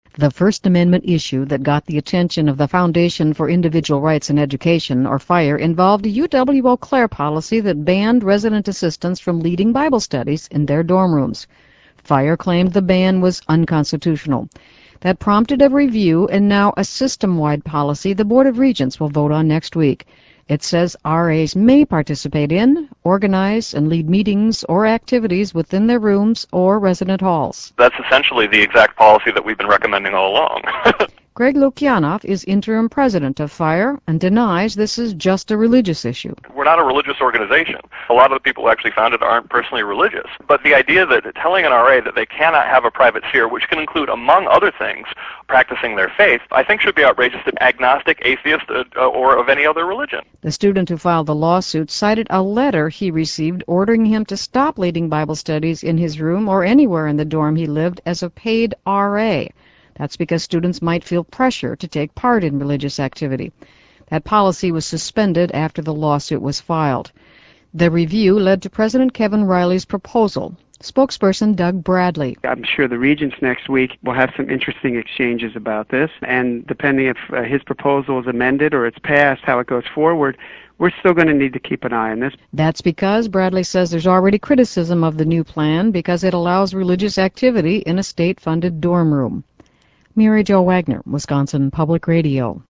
The First Amendment issue that got the attention of the Foundation for Individual Rights in Education, or FIRE, involved a UW Eau Claire policy that banned resident assistants from leading Bible studies in their dorm rooms. FIRE claimed the ban was unconstitutional. That prompted a review and now a system-wide policy the Board of Regents will vote on next week. It says RAs may participate in, organize, and lead meetings or activities within their rooms or resident halls. That's essentially the exact policy that we've been recommending all along. Greg Lukianoff is interim president of FIRE and denies this is just a religious issue. We're not a religious organization. A lot of the people who actually founded aren't personally religious. But the idea that telling an RA that they cannot have a private sphere, which can include, among other things, practicing their faith, I think should be outrageous to agnostic, atheist, or of any other religion. The student who filed the lawsuit cited a letter he received ordering him to stop leading Bible studies in his room or anywhere in the dorm he lived as a paid RA. That's because students might feel pressure to take part in religious activity. That policy was suspended after the lawsuit was filed. The review led to President Kevin Riley's proposal. Spokesperson Doug Bradley. I'm sure the Regents next week will have some interesting exchanges about this, and depending if his proposal is amended or it's passed, how it goes forward, we're still going to need to keep an eye on this. That's because Bradley says there's already criticism of the new plan because it allows religious activity in a state-funded dorm room. Mary Jo Wagner, Wisconsin Public Radio.